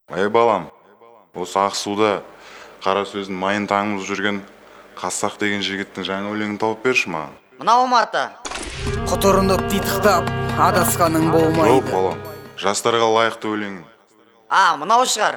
Ай балам, осы Ақсуда қара сөздің майын таңып жүрген Қастақ деген жігіттің жаңа өлеңін тауып берші маған. Мынау маты. Құтырынып титықтап адасқаның болмайды. Жоқ балам, жастарға лайықты өлең. Мынау шығар.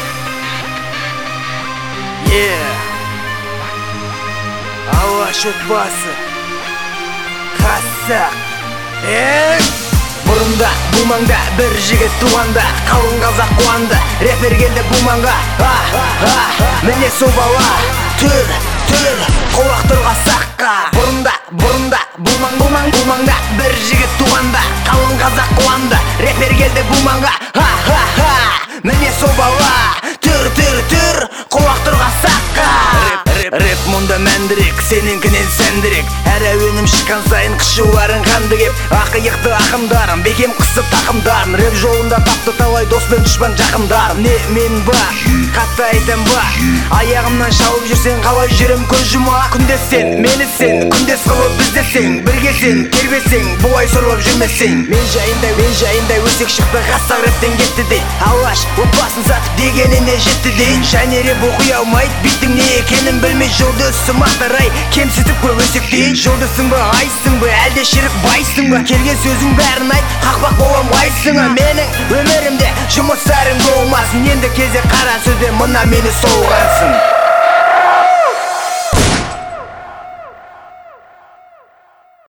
Алаш отбасы Қастақ. Бұрында бұл маңда бір жігіт туғанда, қалың қазақ қуанды. Рэпер келді бұл маңға. Міне сол бала түр құлақтырға саққа. Бұрында бұл маңда бір жігіт туғанда, қалың қазақ қуанды. Рэпер келді бұл маңға. Міне сол бала түр құлақтырға саққа. Рэп мұнда мәндірек, сеніңкінен сәндірек. Әр әуенім шыққан сайын қышуларын қанды кеп. Ақиықты ақымдарым, бекем қысып тақымдарын. Рэп жолында тапты талай дос пен дұшпан жақындарым. Не мен ба, қатты айтам ба, аяғымнан шауып жүрсең қалай жүрем көз жұма. Күнде сен, мені сен, күндес қылып біздесең. Бірге сен, кербесең, бұлай сорлап жүрмесең. Мен жайында өсек шықты, Қастақ рэптен кетті дей. Алаш отбасын сатып дегеніне жетті дей. Және рэп оқи алмайды, биттің не екенін білмей. Жұлдызсың мақтарай, кемсітіп көп өсектейін. Жұлдызсың ба, айсың ба, әлде шірік байсың ба? Келген сөзің бәрін айт, қақпақ болам ғайсың. Менің өмірімде жұмыстарың болмасын. Енді кезек қара сөзбен мына мені солғансың.